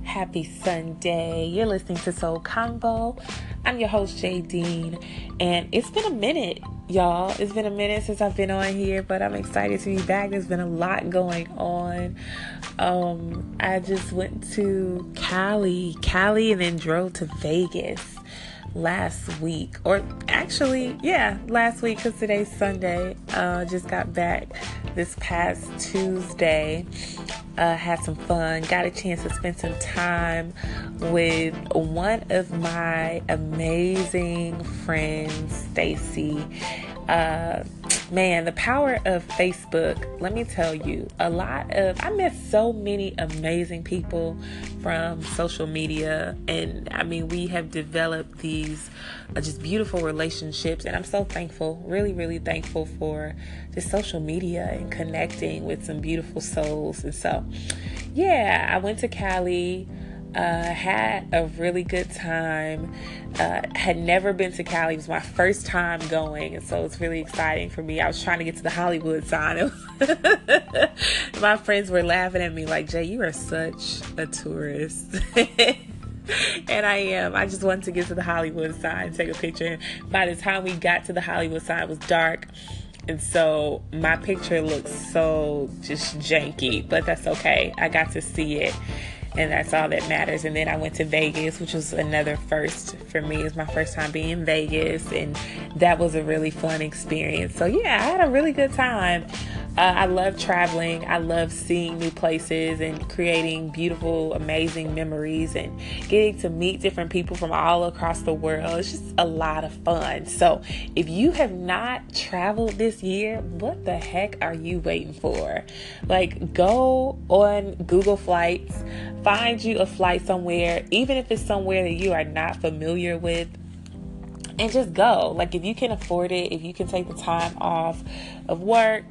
Happy Sunday. You're listening to Soul Convo. I'm your host, Jay Dean, and it's been a minute, y'all. It's been a minute since I've been on here, but I'm excited to be back. There's been a lot going on. I just went to Cali, and then drove to Vegas last week, last week, because today's Sunday. Just got back this past Tuesday. Had some fun, got a chance to spend some time with one of my amazing friends, Stacy. Man, the power of Facebook, let me tell you, I met so many amazing people from social media, and I mean, we have developed these just beautiful relationships, and I'm so thankful, really, really thankful for just social media and connecting with some beautiful souls. And so, I went to Cali, had a really good time. Had never been to Cali. It was my first time going, and so it's really exciting for me. I was trying to get to the Hollywood sign. My friends were laughing at me like, Jay, you are such a tourist. And I am. I just wanted to get to the Hollywood sign, take a picture. By the time we got to the Hollywood sign, it was dark. And so my picture looks so just janky, but that's okay. I got to see it, and that's all that matters. And then I went to Vegas, which was another first for me. It was my first time being in Vegas, and that was a really fun experience. So I had a really good time. I love traveling. I love seeing new places and creating beautiful, amazing memories and getting to meet different people from all across the world. It's just a lot of fun. So if you have not traveled this year, what the heck are you waiting for? Like, go on Google Flights, find you a flight somewhere, even if it's somewhere that you are not familiar with, and just go. Like, if you can afford it, if you can take the time off of work,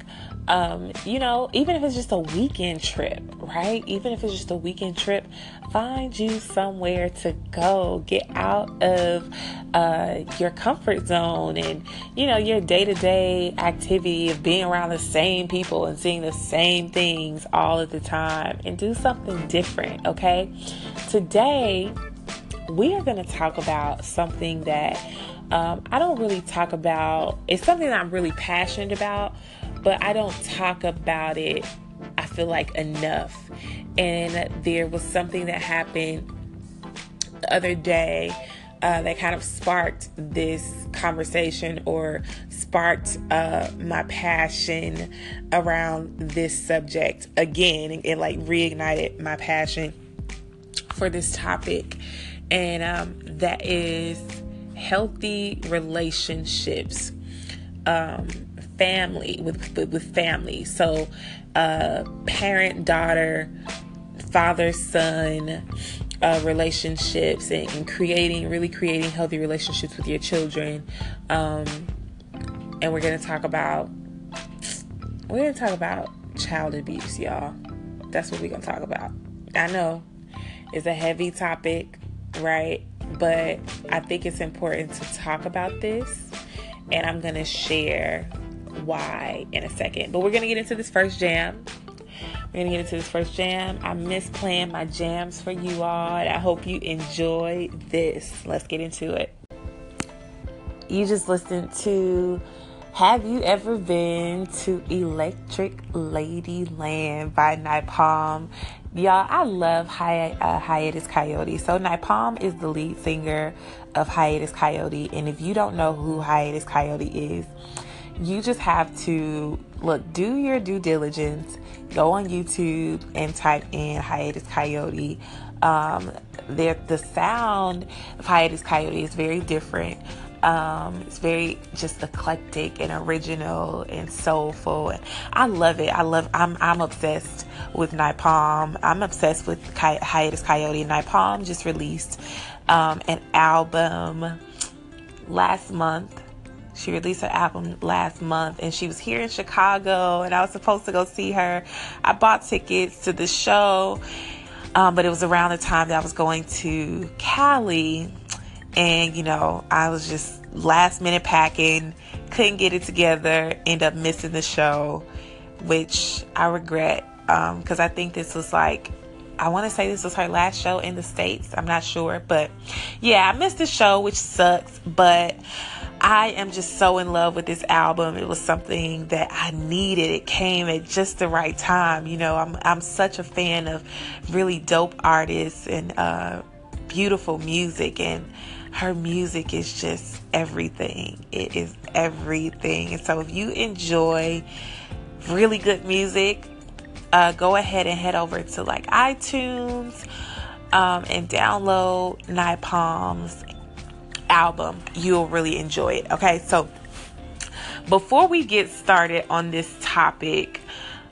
even if it's just a weekend trip, right? Even if it's just a weekend trip, find you somewhere to go. Get out of your comfort zone and, your day-to-day activity of being around the same people and seeing the same things all of the time, and do something different, okay? Today, we are going to talk about something that I don't really talk about. It's something that I'm really passionate about, but I don't talk about it, I feel like, enough. And there was something that happened the other day that kind of sparked this conversation, or sparked my passion around this subject again, and like reignited my passion for this topic. And that is healthy relationships, family with family. So parent daughter, father son relationships, and creating healthy relationships with your children. And we're going to talk about child abuse, y'all. That's what we're going to talk about. I know it's a heavy topic, right? But I think it's important to talk about this, and I'm going to share why in a second. But we're going to get into this first jam. I miss playing my jams for you all, and I hope you enjoy this. Let's get into it. You just listened to Have You Ever Been to Electric Ladyland by Napalm. Y'all, I love Hiatus Kaiyote. So Napalm is the lead singer of Hiatus Kaiyote. And if you don't know who Hiatus Kaiyote is, you just have to do your due diligence. Go on YouTube and type in Hiatus Kaiyote. The sound of Hiatus Kaiyote is very different. It's very just eclectic and original and soulful, and I love it. I'm obsessed with Napalm. I'm obsessed with Hiatus Kaiyote. Napalm just released an album last month. She released her album last month, and she was here in Chicago, and I was supposed to go see her. I bought tickets to the show, but it was around the time that I was going to Cali. And, I was just last minute packing, couldn't get it together, end up missing the show, which I regret, because I think this was like I want to say this was her last show in the States. I'm not sure. But yeah, I missed the show, which sucks. But I am just so in love with this album. It was something that I needed. It came at just the right time. You know, I'm such a fan of really dope artists and beautiful music, and her music is just everything. It is everything. And so if you enjoy really good music, go ahead and head over to like iTunes and download Napalm's album. You'll really enjoy it. Okay, so before we get started on this topic,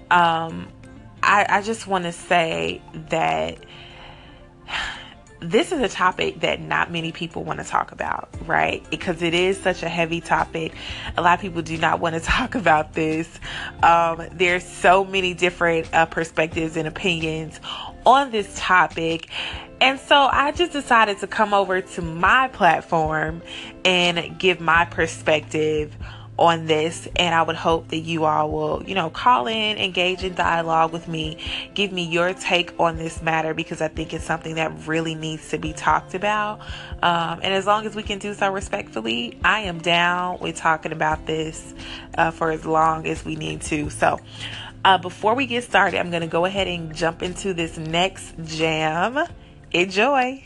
I just want to say that this is a topic that not many people want to talk about, right? Because it is such a heavy topic. A lot of people do not want to talk about this. There's so many different perspectives and opinions on this topic. And so I just decided to come over to my platform and give my perspective on this, and I would hope that you all will, call in, engage in dialogue with me, give me your take on this matter, because I think it's something that really needs to be talked about. And as long as we can do so respectfully, I am down with talking about this for as long as we need to. So before we get started, I'm going to go ahead and jump into this next jam. Enjoy.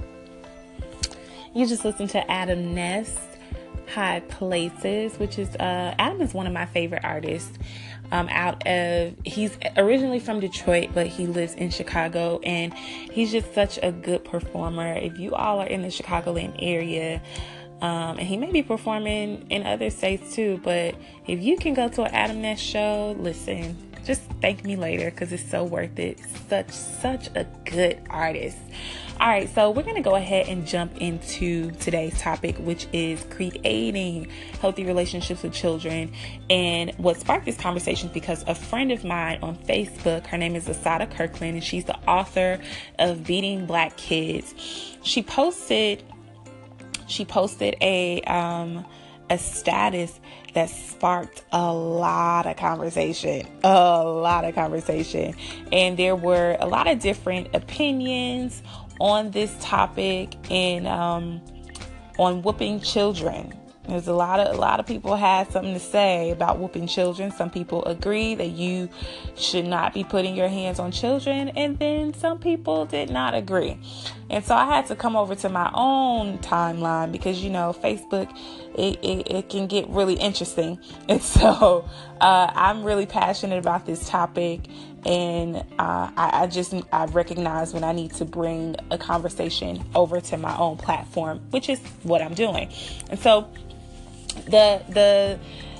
You just listened to Adam Ness, High Places, which is Adam is one of my favorite artists. He's originally from Detroit, but he lives in Chicago, and he's just such a good performer. If you all are in the Chicagoland area, and he may be performing in other states too, but if you can go to an Adam Ness show, listen, just thank me later, because it's so worth it. Such a good artist. All right, so we're going to go ahead and jump into today's topic, which is creating healthy relationships with children. And what sparked this conversation is because a friend of mine on Facebook, her name is Asada Kirkland, and she's the author of Beating Black Kids. She posted a status that sparked a lot of conversation. And there were a lot of different opinions on this topic, and on whooping children. There's a lot of people had something to say about whooping children. Some people agree that you should not be putting your hands on children, and then some people did not agree. And so I had to come over to my own timeline, because Facebook, it can get really interesting. And so I'm really passionate about this topic, and I recognize when I need to bring a conversation over to my own platform, which is what I'm doing. And so the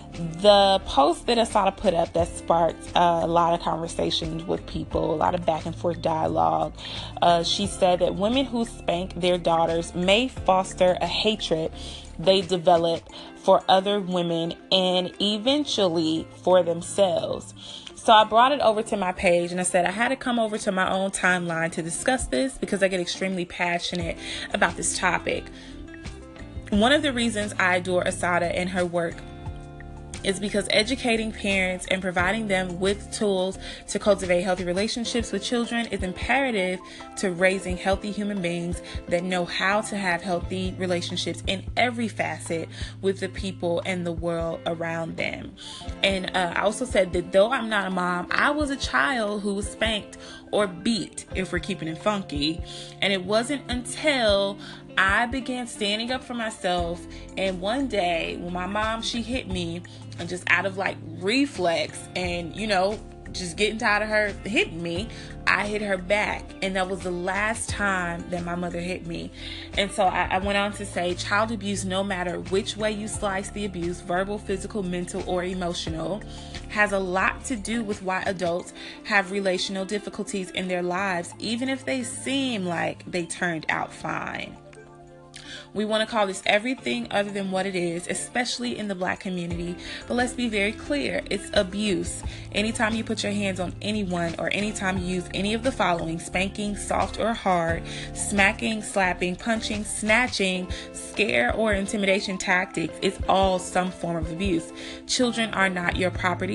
post that Asada put up that sparked a lot of conversations with people, a lot of back and forth dialogue. She said that women who spank their daughters may foster a hatred they develop for other women and eventually for themselves. So I brought it over to my page, and I said I had to come over to my own timeline to discuss this, because I get extremely passionate about this topic. One of the reasons I adore Asada and her work is because educating parents and providing them with tools to cultivate healthy relationships with children is imperative to raising healthy human beings that know how to have healthy relationships in every facet with the people and the world around them. And I also said that though I'm not a mom, I was a child who was spanked or beat, if we're keeping it funky. And it wasn't until I began standing up for myself, and one day when my mom, she hit me, and just out of like reflex and just getting tired of her hitting me, I hit her back. And that was the last time that my mother hit me. And so I went on to say, child abuse, no matter which way you slice the abuse, verbal, physical, mental, or emotional, has a lot to do with why adults have relational difficulties in their lives, even if they seem like they turned out fine. We want to call this everything other than what it is, especially in the Black community. But let's be very clear. It's abuse. Anytime you put your hands on anyone, or anytime you use any of the following: spanking, soft or hard, smacking, slapping, punching, snatching, scare or intimidation tactics, it's all some form of abuse. Children are not your property.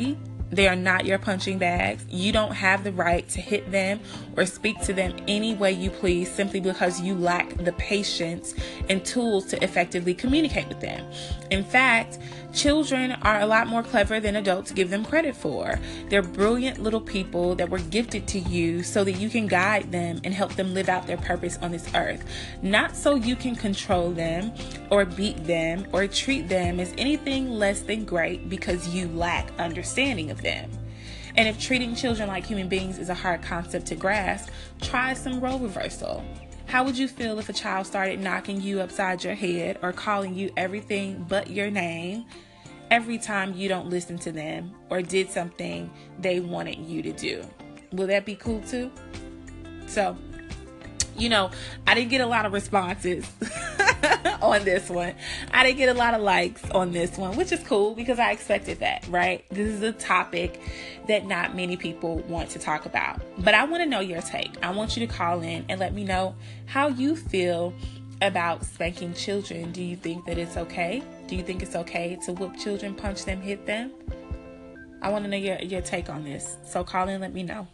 They are not your punching bags. You don't have the right to hit them or speak to them any way you please simply because you lack the patience and tools to effectively communicate with them. In fact, children are a lot more clever than adults give them credit for. They're brilliant little people that were gifted to you so that you can guide them and help them live out their purpose on this earth. Not so you can control them or beat them or treat them as anything less than great because you lack understanding of them. And if treating children like human beings is a hard concept to grasp, try some role reversal. How would you feel if a child started knocking you upside your head or calling you everything but your name every time you don't listen to them or did something they wanted you to do? Will that be cool too? So, I didn't get a lot of responses on this one. I didn't get a lot of likes on this one, which is cool because I expected that, right? This is a topic that not many people want to talk about. But I want to know your take. I want you to call in and let me know how you feel about spanking children. Do you think that it's okay? Do you think it's okay to whoop children, punch them, hit them? I want to know your take on this. So call in, let me know.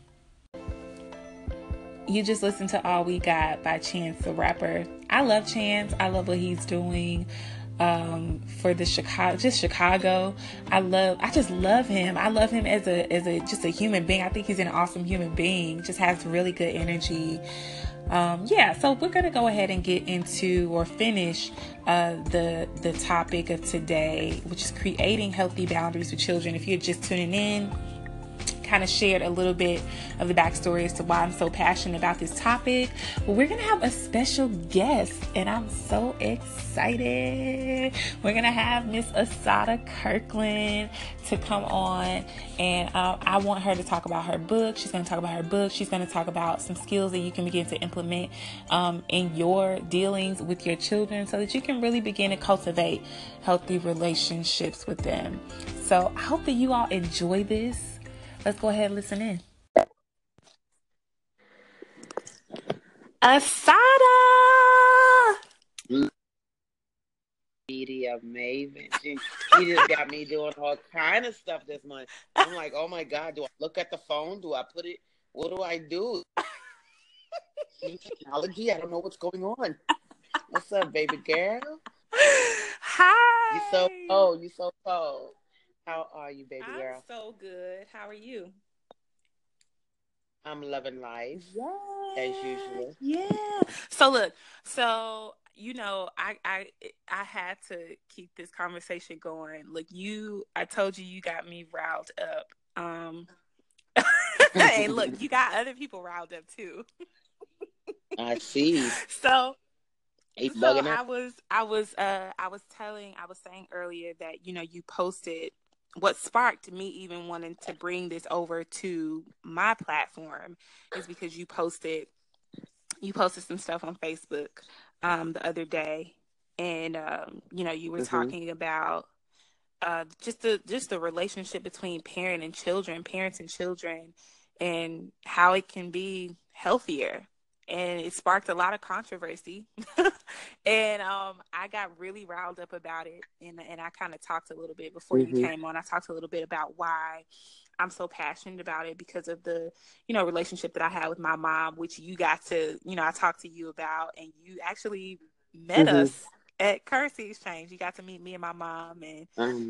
You just listened to All We Got by Chance the Rapper. I love Chance. I love what he's doing for the Chicago. I just love him. I love him as just a human being. I think he's an awesome human being. Just has really good energy. So we're gonna go ahead and get into or finish the topic of today, which is creating healthy boundaries with children. If you're just tuning in, kind of shared a little bit of the backstory as to why I'm so passionate about this topic. But we're going to have a special guest, and I'm so excited. We're going to have Miss Assata Kirkland to come on, and I want her to talk about her book. She's going to talk about her book. She's going to talk about some skills that you can begin to implement in your dealings with your children so that you can really begin to cultivate healthy relationships with them. So I hope that you all enjoy this. Let's go ahead and listen in. Assata! Media maven. She just got me doing all kind of stuff this month. I'm like, oh my God, do I look at the phone? Do I put it? What do I do? New technology, I don't know what's going on. What's up, baby girl? Hi! You so cold. How are you, baby girl? I'm so good. How are you? I'm loving life, as usual. Yeah. So look, I had to keep this conversation going. Look, I told you got me riled up. And look, you got other people riled up too. I see. So bugging I was saying earlier that you posted. What sparked me even wanting to bring this over to my platform is because you posted some stuff on Facebook the other day, and you were talking about just the relationship between parents and children, and how it can be healthier. And it sparked a lot of controversy. And I got really riled up about it. And I kind of talked a little bit before you came on. I talked a little bit about why I'm so passionate about it, because of the, relationship that I had with my mom, which you got to, I talked to you about, and you actually met us at Currency Exchange. You got to meet me and my mom, and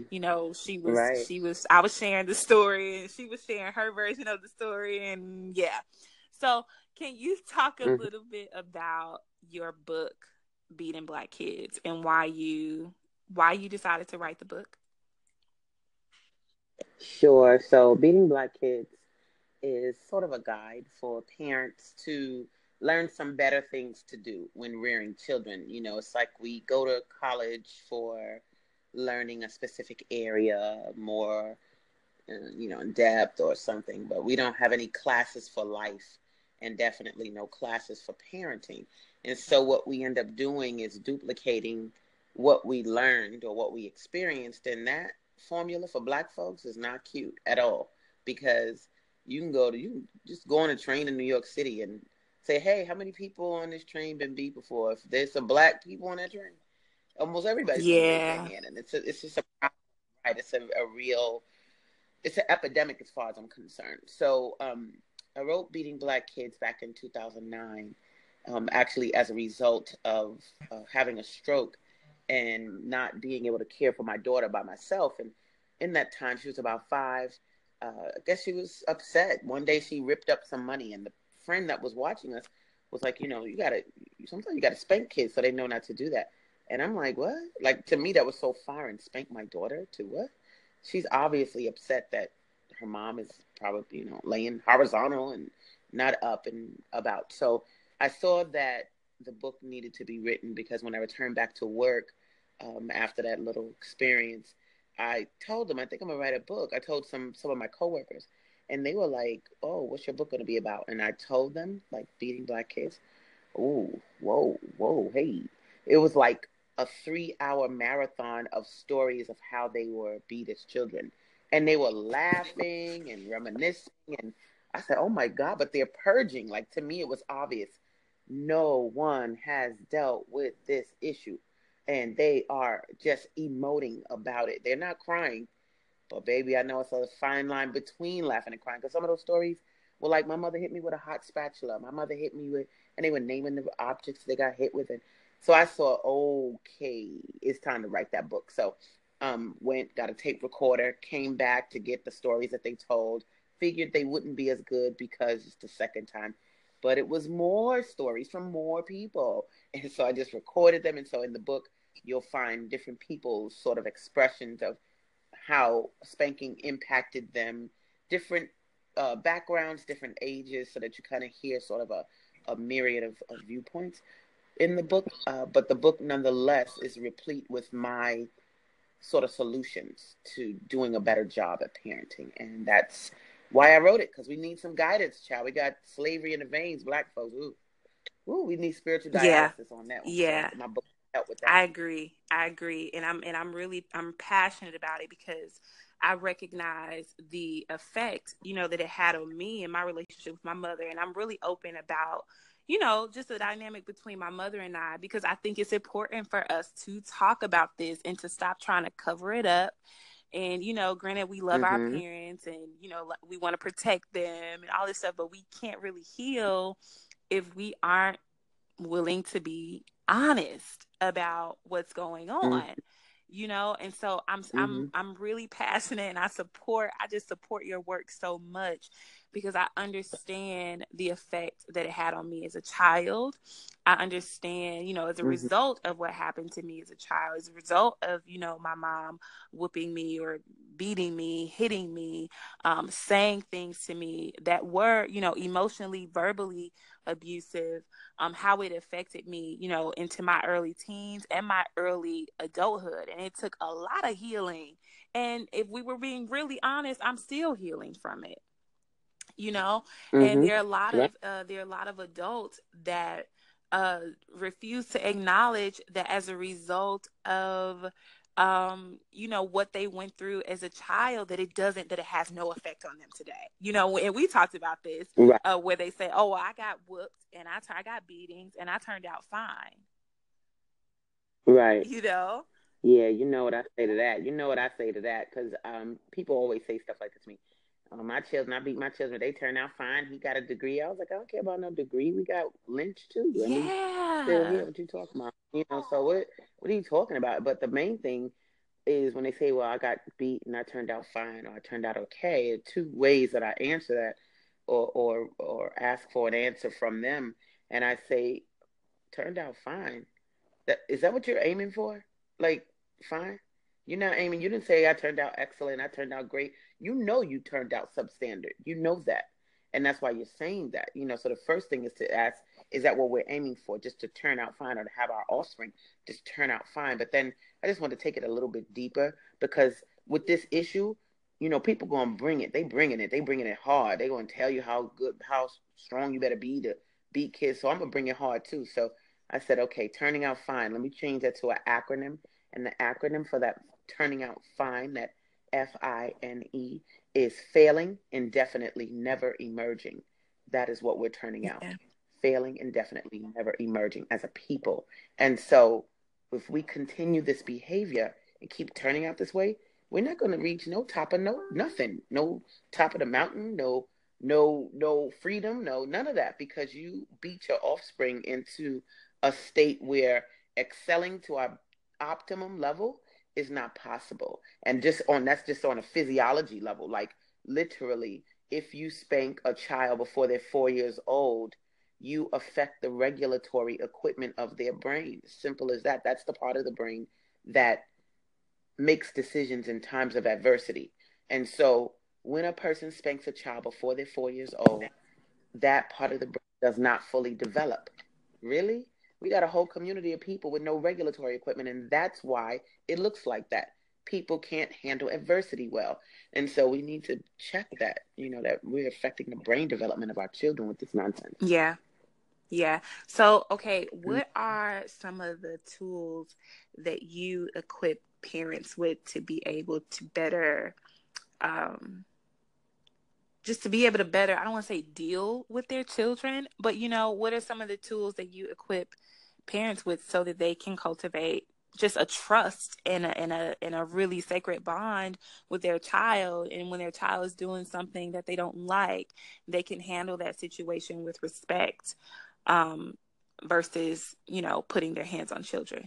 I was sharing the story, and she was sharing her version of the story, and yeah. So can you talk a little bit about your book, Beating Black Kids, and why you decided to write the book? Sure. So Beating Black Kids is sort of a guide for parents to learn some better things to do when rearing children. It's like we go to college for learning a specific area more, in depth or something, but we don't have any classes for life, and definitely no classes for parenting. And so what we end up doing is duplicating what we learned or what we experienced, and that formula for Black folks is not cute at all, because you can just go on a train in New York City and say, hey, how many people on this train been beat before? If there's some Black people on that train, almost everybody's going to raise their hand. And it's just a problem, right? It's a real it's an epidemic as far as I'm concerned. So I wrote Beating Black Kids back in 2009, actually as a result of having a stroke and not being able to care for my daughter by myself. And in that time, she was about 5. I guess she was upset. One day she ripped up some money, and the friend that was watching us was like, sometimes you gotta spank kids so they know not to do that. And I'm like, what? Like, to me, that was so foreign. Spank my daughter to what? She's obviously upset that her mom is probably, laying horizontal and not up and about. So I saw that the book needed to be written because when I returned back to work after that little experience, I told them, I think I'm gonna write a book. I told some of my coworkers, and they were like, "Oh, what's your book gonna be about?" And I told them, like, beating black kids. Oh, whoa, whoa, hey! It was like a 3-hour marathon of stories of how they were beat as children, and they were laughing and reminiscing. And I said, "Oh my God!" But they're purging. Like, to me, it was obvious. No one has dealt with this issue, and they are just emoting about it. They're not crying, but baby, I know it's a fine line between laughing and crying. Because some of those stories were like, my mother hit me with a hot spatula. My mother hit me with, and they were naming the objects they got hit with. And so I saw, okay, it's time to write that book. So went, got a tape recorder, came back to get the stories that they told. Figured they wouldn't be as good because it's the second time. But it was more stories from more people. And so I just recorded them. And so in the book, you'll find different people's sort of expressions of how spanking impacted them, different backgrounds, different ages, so that you kind of hear sort of a myriad of viewpoints in the book. But the book, nonetheless, is replete with my sort of solutions to doing a better job at parenting. And that's why I wrote it, because we need some guidance, child. We got slavery in the veins, black folks. Ooh, ooh, we need spiritual Yeah, dialysis on that one. So yeah. my book helped with that. I agree. I agree. I'm passionate about it because I recognize the effect, that it had on me and my relationship with my mother. And I'm really open about, just the dynamic between my mother and I, because I think it's important for us to talk about this and to stop trying to cover it up. And, granted, we love our Mm-hmm. parents and, we want to protect them and all this stuff, but we can't really heal if we aren't willing to be honest about what's going on, and so Mm-hmm. I'm really passionate, and I just support your work so much because I understand the effect that it had on me as a child. I understand, as a Mm-hmm. result of what happened to me as a child, as a result of, my mom whooping me or beating me, hitting me, saying things to me that were, emotionally, verbally abusive, how it affected me, into my early teens and my early adulthood. And it took a lot of healing. And if we were being really honest, I'm still healing from it, and Mm-hmm. Right. there are a lot of adults that uh refuse to acknowledge that as a result of what they went through as a child, that it has no effect on them today, and we talked about this, Right. where they say, oh, well, I got whooped and I got beatings and I turned out fine. Right. you know Yeah, you know what I say to that. You know what I say to that, because people always say stuff like this to me. My children, I beat my children. They turn out fine. He got a degree. I was like, I don't care about no degree. We got lynched too, and we still yeah. here. What you talking about? So what are you talking about? But the main thing is when they say, "Well, I got beat and I turned out fine, or I turned out okay." There are two ways that I answer that, or ask for an answer from them, and I say, "Turned out fine." Is that what you're aiming for? Like, fine. You're not aiming. You didn't say I turned out excellent. I turned out great. You know you turned out substandard. You know that, and that's why you're saying that. So the first thing is to ask: is that what we're aiming for? Just to turn out fine, or to have our offspring just turn out fine? But then I just want to take it a little bit deeper, because with this issue, people gonna bring it. They bringing it. They bringing it hard. They gonna tell you how good, how strong you better be to beat kids. So I'm gonna bring it hard too. So I said, okay, turning out fine. Let me change that to an acronym. And the acronym for that turning out fine, that FINE, is failing indefinitely, never emerging. That is what we're turning out. Yeah. Failing indefinitely, never emerging as a people. And so if we continue this behavior and keep turning out this way, we're not going to reach no top of nothing, no top of the mountain, no freedom, no none of that, because you beat your offspring into a state where excelling to our optimum level is not possible. And that's just on a physiology level. Like literally, if you spank a child before they're 4 years old, you affect the regulatory equipment of their brain. Simple as that. That's the part of the brain that makes decisions in times of adversity. And so when a person spanks a child before they're 4 years old, that part of the brain does not fully develop. Really? We got a whole community of people with no regulatory equipment, and that's why it looks like that. People can't handle adversity well. And so we need to check that, that we're affecting the brain development of our children with this nonsense. Yeah. Yeah. So, okay, what are some of the tools that you equip parents with to be able to better, just to be able to better, I don't want to say deal with their children, but what are some of the tools that you equip parents with so that they can cultivate just a trust and a really sacred bond with their child, and when their child is doing something that they don't like, they can handle that situation with respect, versus putting their hands on children.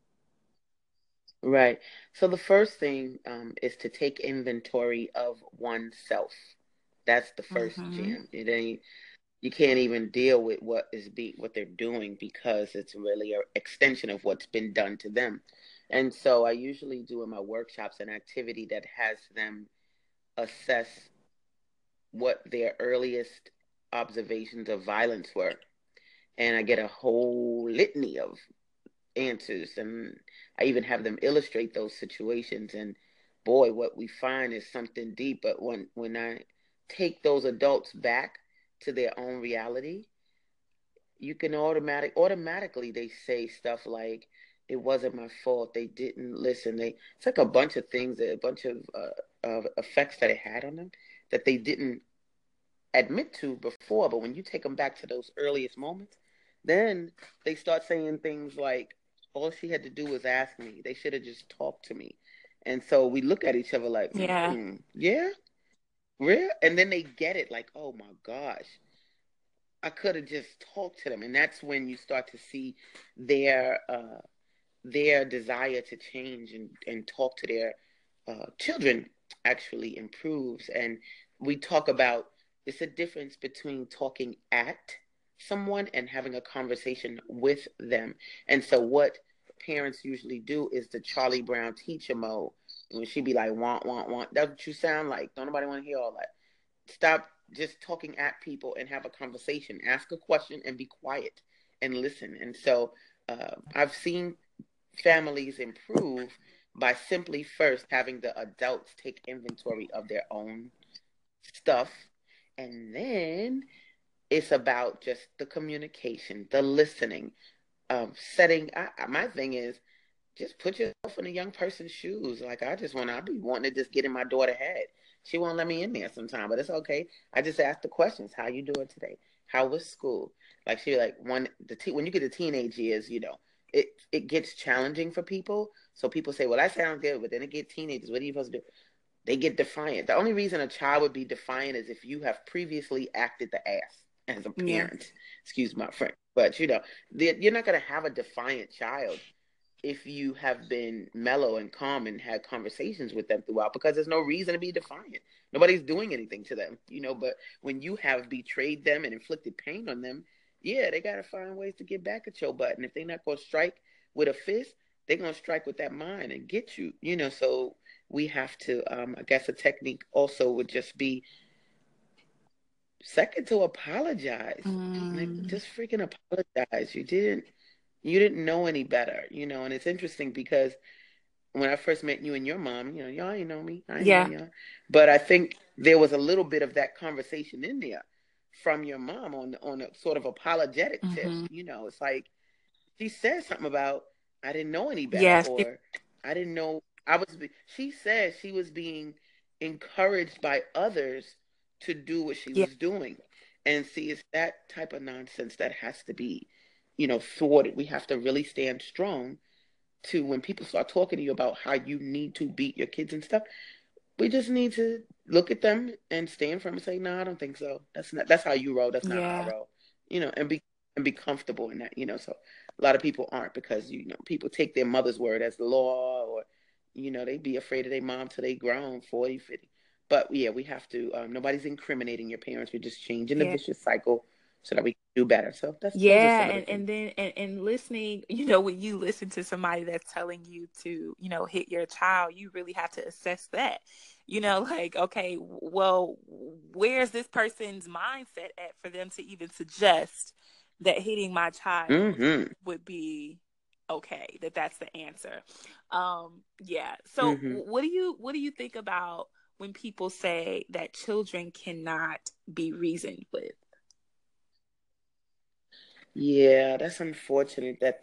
Right. So the first thing is to take inventory of oneself. That's the first Mm-hmm. gem. It ain't You can't even deal with what they're doing, because it's really an extension of what's been done to them. And so I usually do in my workshops an activity that has them assess what their earliest observations of violence were. And I get a whole litany of answers, and I even have them illustrate those situations. And boy, what we find is something deep. But when I take those adults back to their own reality, you can automatically they say stuff like, it wasn't my fault, they didn't listen, it's like a bunch of things, a bunch of effects that it had on them that they didn't admit to before. But when you take them back to those earliest moments, then they start saying things like, all she had to do was ask me, they should have just talked to me. And so we look at each other like, Yeah. yeah, real. And then they get it, like, oh my gosh, I could have just talked to them. And that's when you start to see their their desire to change and talk to their children actually improves. And we talk about, it's a difference between talking at someone and having a conversation with them. And so what parents usually do is the Charlie Brown teacher mode. When she be like, want, want, want. That's what you sound like. Don't nobody want to hear all that. Stop just talking at people and have a conversation. Ask a question and be quiet and listen. And so I've seen families improve by simply first having the adults take inventory of their own stuff. And then it's about just the communication, the listening, my thing is, just put yourself in a young person's shoes. Like, I be wanting to just get in my daughter's head. She won't let me in there sometime, but it's okay. I just ask the questions. How you doing today? How was school? Like, when you get to teenage years, it gets challenging for people. So people say, well, that sounds good, but then it gets teenagers. What are you supposed to do? They get defiant. The only reason a child would be defiant is if you have previously acted the ass as a Yeah. parent. Excuse my French. But, you're not going to have a defiant child if you have been mellow and calm and had conversations with them throughout, because there's no reason to be defiant. Nobody's doing anything to them, but when you have betrayed them and inflicted pain on them, yeah, they got to find ways to get back at your butt. And if they're not going to strike with a fist, they're going to strike with that mind and get you, so we have to, I guess a technique also would just be, second, to apologize. Like, just freaking apologize. You didn't know any better, and it's interesting because when I first met you and your mom, y'all ain't know me. I ain't know Yeah. y'all. But I think there was a little bit of that conversation in there from your mom on a sort of apologetic tip. Mm-hmm. It's like she said something about, I didn't know any better, Yes. or I didn't know I was. She said she was being encouraged by others to do what she Yeah. was doing, and see, it's that type of nonsense that has to be, thwarted. We have to really stand strong to when people start talking to you about how you need to beat your kids and stuff, we just need to look at them and stand firm and say, "No, I don't think so. That's how you roll. That's not how I Yeah. roll." And be comfortable in that. So a lot of people aren't because people take their mother's word as the law, or they be afraid of their mom till they grown 40, 50. But yeah, we have to. Nobody's incriminating your parents. We're just changing the Yeah. vicious cycle so that we can do better. So those are Yeah, some of the things. and then and listening, when you listen to somebody that's telling you to, hit your child, you really have to assess that. Like, okay, well, where's this person's mindset at for them to even suggest that hitting my child Mm-hmm. would be okay, that's the answer. Yeah. So Mm-hmm. what do you think about when people say that children cannot be reasoned with? Yeah, that's unfortunate that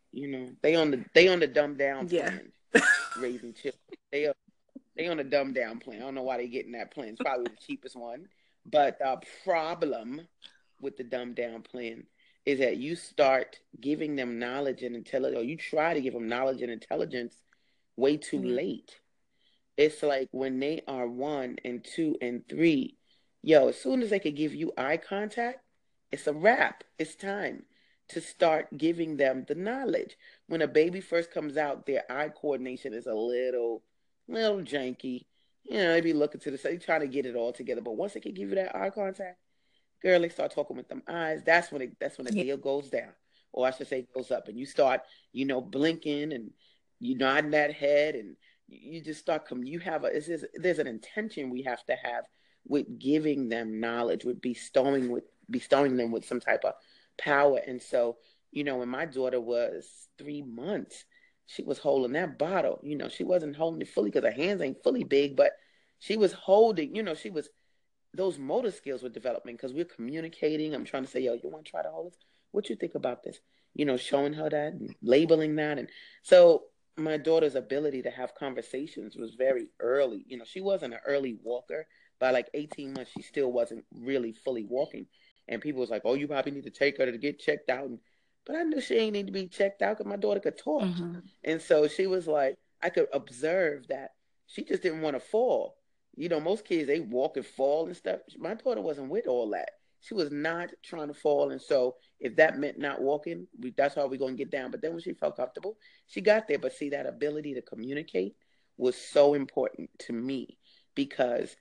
they on the dumb down Yeah. plan, raising children. They on a dumb down plan. I don't know why they getting that plan. It's probably the cheapest one. But the problem with the dumb down plan is that you start giving them knowledge and intelligence, or you try to give them knowledge and intelligence way too Yeah. late. It's like when they are 1 and 2 and 3, yo, as soon as they could give you eye contact, it's a wrap. It's time to start giving them the knowledge. When a baby first comes out, their eye coordination is a little janky. They be looking to the side, trying to get it all together. But once they can give you that eye contact, girl, they start talking with them eyes. That's when the Yeah. deal goes down, or I should say, goes up, and you start, blinking and you nodding that head, and you just start You have there's an intention we have to have with giving them knowledge, with bestowing them with some type of power. And so, when my daughter was 3 months, she was holding that bottle. She wasn't holding it fully because her hands ain't fully big, but she was holding. She was those motor skills were developing because we're communicating. I'm trying to say, yo, you want to try to hold this? What you think about this? Showing her that and labeling that. And so my daughter's ability to have conversations was very early. She wasn't an early walker. By like 18 months, she still wasn't really fully walking. And people was like, oh, you probably need to take her to get checked out. But I knew she ain't need to be checked out because my daughter could talk. Mm-hmm. And so she was like, I could observe that she just didn't want to fall. Most kids, they walk and fall and stuff. My daughter wasn't with all that. She was not trying to fall. And so if that meant not walking, that's how we're going to get down. But then when she felt comfortable, she got there. But see, that ability to communicate was so important to me because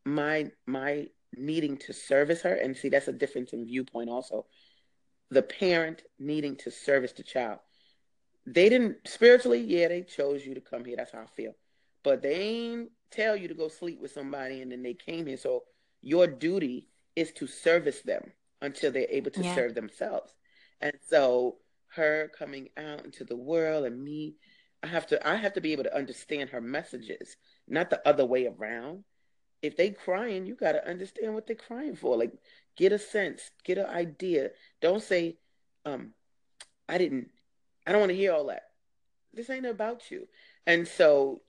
my needing to service her, and see, that's a difference in viewpoint also. The parent needing to service the child. They didn't spiritually, yeah, they chose you to come here. That's how I feel. But they ain't tell you to go sleep with somebody and then they came here. So your duty is to service them until they're able to Yeah. serve themselves. And so her coming out into the world and me, I have to be able to understand her messages, not the other way around. If they crying, you gotta understand what they're crying for. Like get a sense, get an idea. Don't say, um, I didn't I don't want to hear all that. This ain't about you. And so,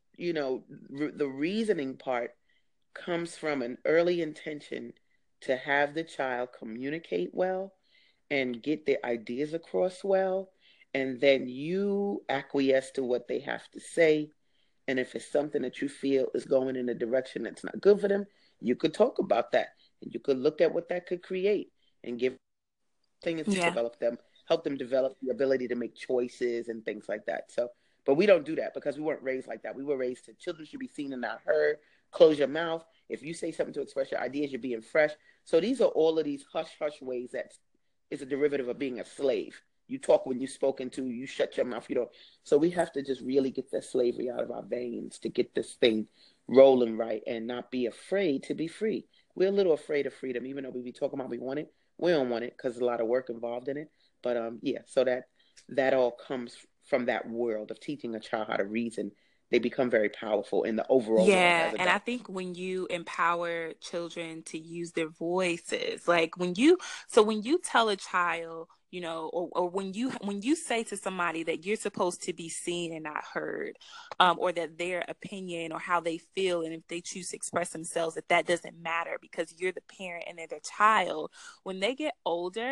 the reasoning part comes from an early intention to have the child communicate well and get their ideas across well. And then you acquiesce to what they have to say. And if it's something that you feel is going in a direction that's not good for them, you could talk about that and you could look at what that could create and give things to Yeah. develop them, help them develop the ability to make choices and things like that. So, but we don't do that because we weren't raised like that. We were raised to children should be seen and not heard. Close your mouth. If you say something to express your ideas, you're being fresh. So these are all of these hush hush ways that is a derivative of being a slave. You talk when you're spoken to. You shut your mouth. You don't. So we have to just really get that slavery out of our veins to get this thing rolling right and not be afraid to be free. We're a little afraid of freedom, even though we be talking about we want it. We don't want it because there's a lot of work involved in it. But yeah, so that all comes from that world of teaching a child how to reason. They become very powerful in the overall world Yeah, as and I adults. think when you empower children to use their voices, like when you tell a child, or when you say to somebody that you're supposed to be seen and not heard, or that their opinion or how they feel and if they choose to express themselves, that doesn't matter because you're the parent and they're the child. When they get older,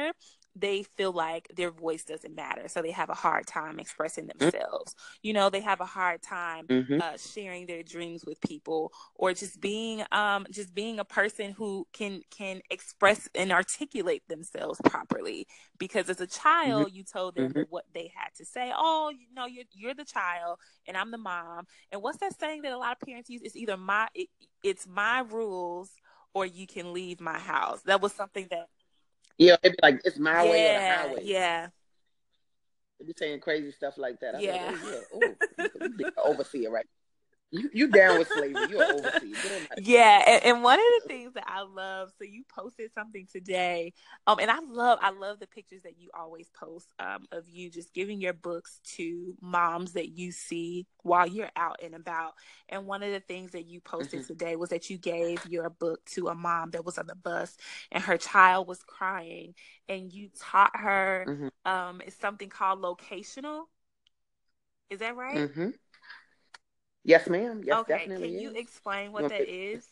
they feel like their voice doesn't matter. So they have a hard time expressing themselves. You know, they have a hard time Mm-hmm. sharing their dreams with people, or just being a person who can express and articulate themselves properly. Because as a Mm-hmm. child, you told them Mm-hmm. what they had to say. Oh, you know, you're the child and I'm the mom. And what's that saying that a lot of parents use? It's either it's my rules or you can leave my house. That was something that, Yeah, it'd be like it's my way or the yeah, highway. yeah, They be saying crazy stuff like that. I was like, yeah. oh yeah, oh you be an overseer, right? You down with slavery? You're an overseer. Get on that. Yeah, and one of the things that I love, so you posted something today, and I love the pictures that you always post, of you just giving your books to moms that you see while you're out and about. And one of the things that you Mm-hmm. posted today was that you gave your book to a mom that was on the bus, and her child was crying, and you taught her Mm-hmm. it's something called locational. Is that right? Mm-hmm. Yes, ma'am. Yes, Okay, definitely can you is. explain You what want that me is?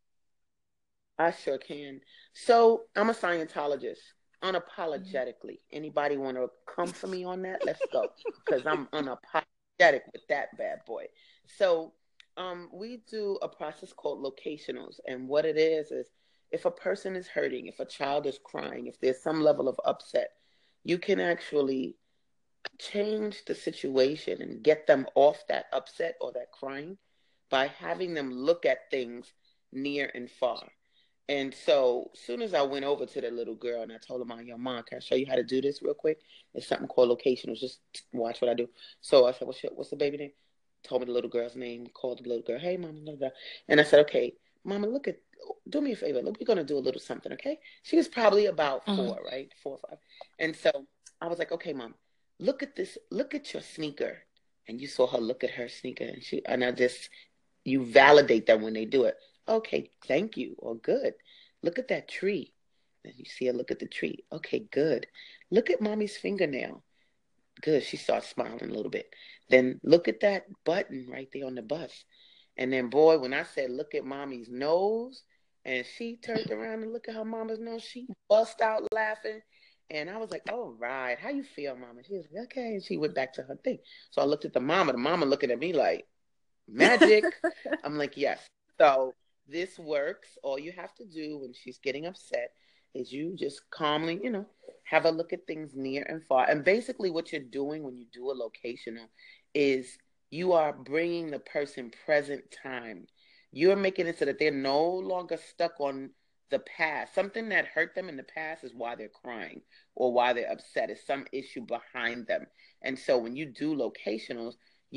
I sure can. So I'm a Scientologist, Mhm. unapologetically. Anybody want to come for me on that? Let's go, because I'm unapologetic with that bad boy. So we do a process called locationals, and what it is if a person is hurting, if a child is crying, if there's some level of upset, you can actually change the situation and get them off that upset or that crying by having them look at things near and far. And so, as soon as I went over to the little girl and I told her, "Your mom, can I show you how to do this real quick? It's something called locational. Just watch what I do." So I said, "What's the baby name?" Told me the little girl's name. Called the little girl. "Hey, mama, blah, blah." And I said, "Okay, mama, do me a favor. Look, we're gonna do a little something, okay?" She was probably about Mhm. 4, right? 4 or 5. And so I was like, "Okay, mom, look at this. Look at your sneaker." And you saw her look at her sneaker, and I just you validate them when they do it. Okay, thank you, or good. Look at that tree. Then you see her look at the tree. Okay, good. Look at mommy's fingernail. Good. She starts smiling a little bit. Then look at that button right there on the bus. And then, boy, when I said, look at mommy's nose, and she turned around and looked at her mama's nose, she bust out laughing. And I was like, all right, how you feel, mama? She was like, okay. And she went back to her thing. So I looked at the mama looking at me like, magic. I'm like, yes. So this works. All you have to do when she's getting upset is you just calmly, have a look at things near and far. And basically, what you're doing when you do a locational is you are bringing the person present time. You're making it so that they're no longer stuck on the past. Something that hurt them in the past is why they're crying or why they're upset. Is some issue behind them. And so when you do locationals,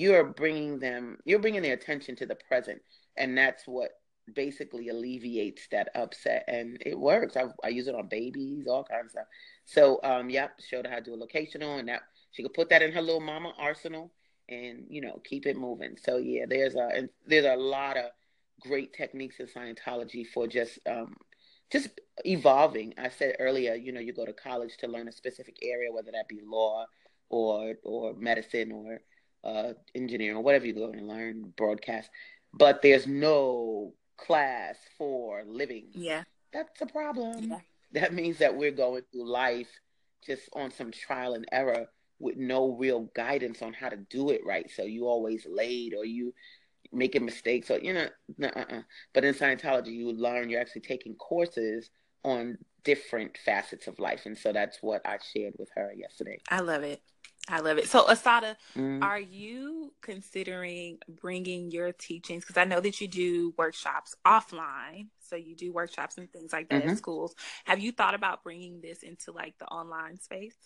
you're bringing their attention to the present, and that's what basically alleviates that upset, and it works. I use it on babies, all kinds of stuff. So yep, showed her how to do a locational, and that she could put that in her little mama arsenal, and keep it moving. So yeah, there's a lot of great techniques in Scientology for just evolving. I said earlier, you go to college to learn a specific area, whether that be law or medicine or engineering or whatever you're going to learn, broadcast. But there's no class for living. Yeah, That's a problem. yeah. That means that we're going through life just on some trial and error with no real guidance on how to do it right. So you always late or you making mistakes or nuh-uh. But in Scientology, you learn. You're actually taking courses on different facets of life, and so that's what I shared with her yesterday. I love it. I love it. So, Asada, Mm-hmm. are you considering bringing your teachings? Because I know that you do workshops offline. So, you do workshops and things like that at Mm-hmm. schools. Have you thought about bringing this into like the online space?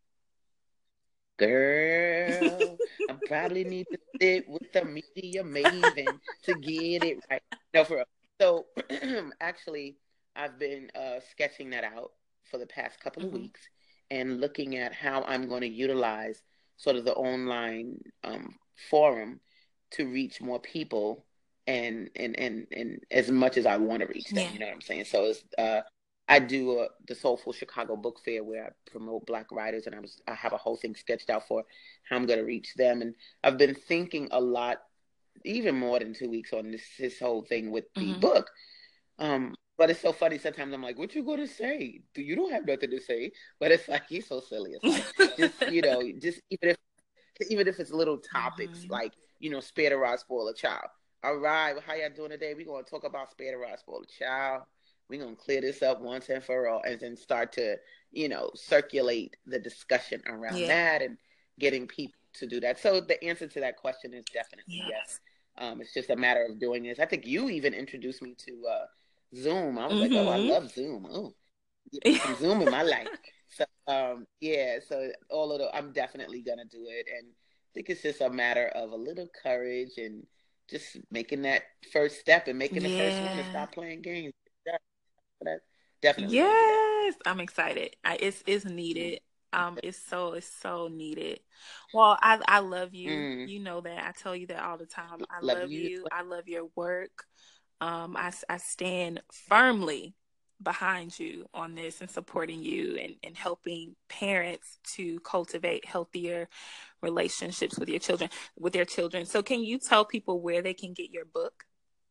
Girl, I probably need to sit with the media maven to get it right. No, for real. So, actually, I've been sketching that out for the past couple of Hmm. weeks and looking at how I'm going to utilize sort of the online forum to reach more people and as much as I want to reach them. Yeah. You know what I'm saying? So I do the Soulful Chicago Book Fair where I promote Black writers, and I have a whole thing sketched out for how I'm going to reach them. And I've been thinking a lot, even more than 2 weeks, on this whole thing with the Hmm. book. But it's so funny. Sometimes I'm like, "What you gonna say? You don't have nothing to say." But it's like he's so silly. It's like just even if it's little topics like spare the rod, spoil a child. All right, well, how y'all doing today? We're gonna talk about spare the rod, spoil a child. We're gonna clear this up once and for all, and then start to circulate the discussion around that and getting people to do that. So the answer to that question is definitely yes. It's just a matter of doing this. I think you even introduced me to Zoom. I was like, oh, I love Zoom. Oh, some Zoom in my life. So so I'm definitely gonna do it, and I think it's just a matter of a little courage and just making that first step and making the first one and stop playing games. Definitely. Yes, I'm excited. It's needed. It's so needed. Well, I love you. You know that. I tell you that all the time. I love you. I love your work. I stand firmly behind you on this and supporting you and helping parents to cultivate healthier relationships with their children. So can you tell people where they can get your book?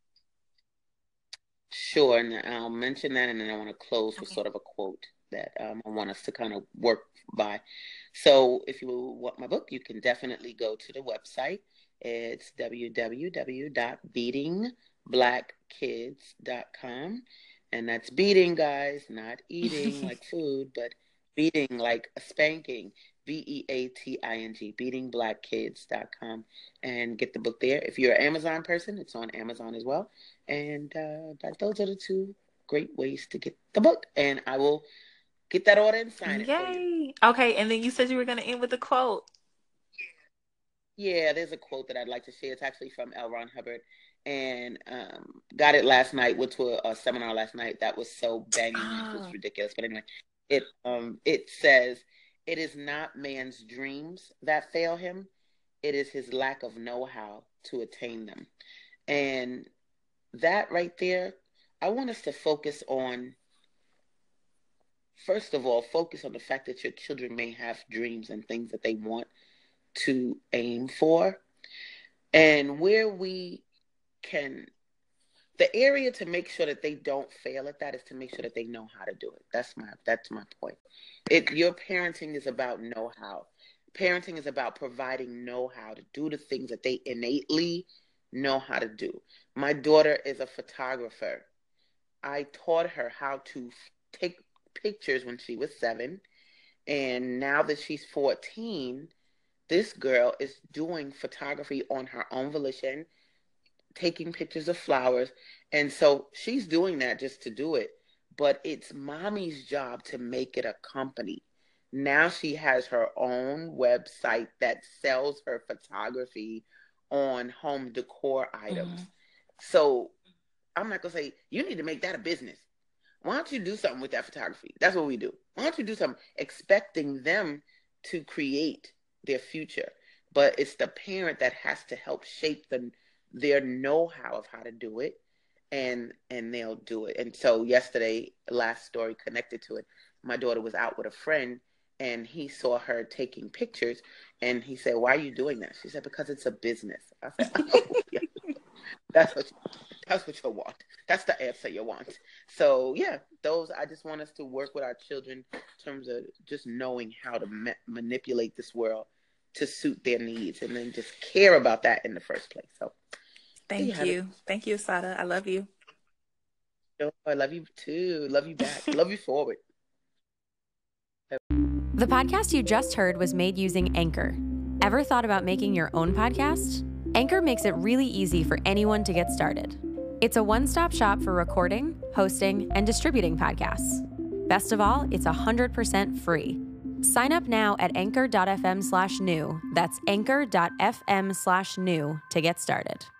Sure, and I'll mention that, and then I want to close with sort of a quote that I want us to kind of work by. So if you want my book, you can definitely go to the website. It's www.beatingblackkids.com. And that's beating, guys, not eating like food, but beating like a spanking. BEATING, beatingblackkids.com, and get the book there. If you're an Amazon person, it's on Amazon as well. And those are the two great ways to get the book. And I will get that order and sign it for you. Okay, and then you said you were going to end with a quote. Yeah, there's a quote that I'd like to share. It's actually from L. Ron Hubbard. And got it last night, went to a seminar last night that was so banging. It was ridiculous. But anyway, it says, "It is not man's dreams that fail him. It is his lack of know-how to attain them." And that right there, I want us to focus on, first of all, focus on the fact that your children may have dreams and things that they want to aim for. And where we can, the area to make sure that they don't fail at that is to make sure that they know how to do it. That's my point. Your parenting is about know-how. Parenting is about providing know-how to do the things that they innately know how to do. My daughter is a photographer. I taught her how to take pictures when she was 7, and now that she's 14, this girl is doing photography on her own volition, taking pictures of flowers. And so she's doing that just to do it. But it's mommy's job to make it a company. Now she has her own website that sells her photography on home decor items. So I'm not going to say, you need to make that a business. Why don't you do something with that photography? That's what we do. Why don't you do something expecting them to create their future? But it's the parent that has to help shape their know-how of how to do it, and they'll do it. And so yesterday, last story connected to it, my daughter was out with a friend, and he saw her taking pictures, and he said, "Why are you doing that?" She said, "Because it's a business." I said, "Oh, yeah. That's what you want. That's the answer you want." So yeah, I just want us to work with our children in terms of just knowing how to manipulate this world to suit their needs, and then just care about that in the first place. So thank you. Thank you, Asada. I love you. I love you too. Love you back. Love you forward. The podcast you just heard was made using Anchor. Ever thought about making your own podcast? Anchor makes it really easy for anyone to get started. It's a one-stop shop for recording, hosting, and distributing podcasts. Best of all, it's 100% free. Sign up now at anchor.fm/new. That's anchor.fm/new to get started.